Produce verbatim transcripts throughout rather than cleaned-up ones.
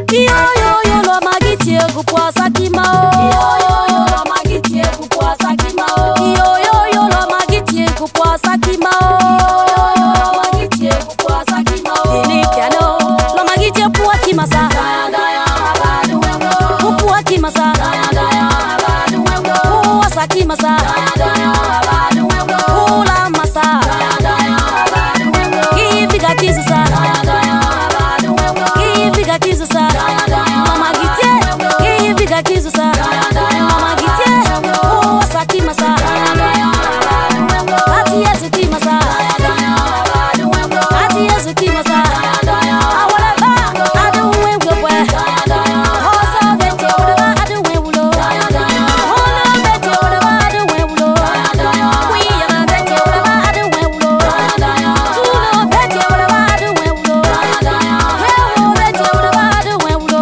Iyo yo yo lo magiti egupwa sakima o. Iyo yo yo lo magiti egupwa sakima o. Iyo yo yo lo magiti egupwa sakima o. Iyo yo yo lo magiti egupwa sakima o. Ini piano lo magiti egupwa kimasa. Daya daya abadu wengo. Egupwa kimasa. Daya daya abadu wengo. Egupwa sakimasa. Daya daya abadu wengo. Kula masa. Daya daya abadu wengo. Kiviga kizisa. Daya daya abadu wengo. Kiviga kizisa. Mama gitie, kiviga kizisa. Mama gitie, oh saki masa. Ati yesu ki masa. Ati yesu ki masa. Awala ba, adu wewe we. Osa bete ola adu wewe. Ola bete ola adu wewe. Kuya na bete ola adu wewe. Tulo bete ola adu wewe. Wewe bete ola adu wewe.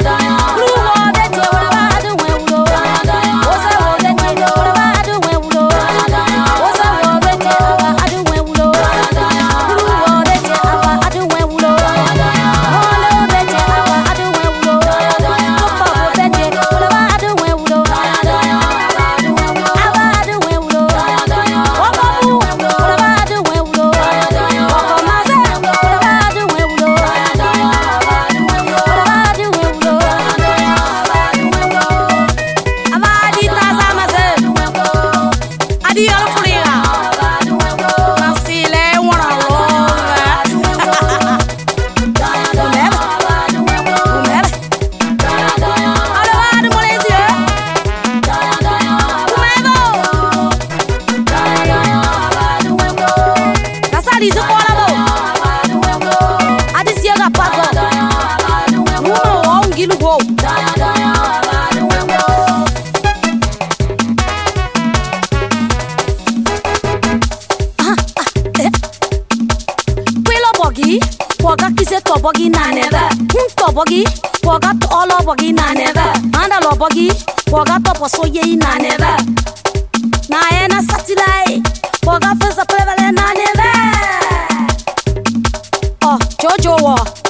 Poga kise tobogi na neva. Un tobogi, poga to all bogi na neva. Anda lo bogi, poga to poso ye na neva. Na ena satilai, poga fesa prevale na neva. Oh, Jojo wa.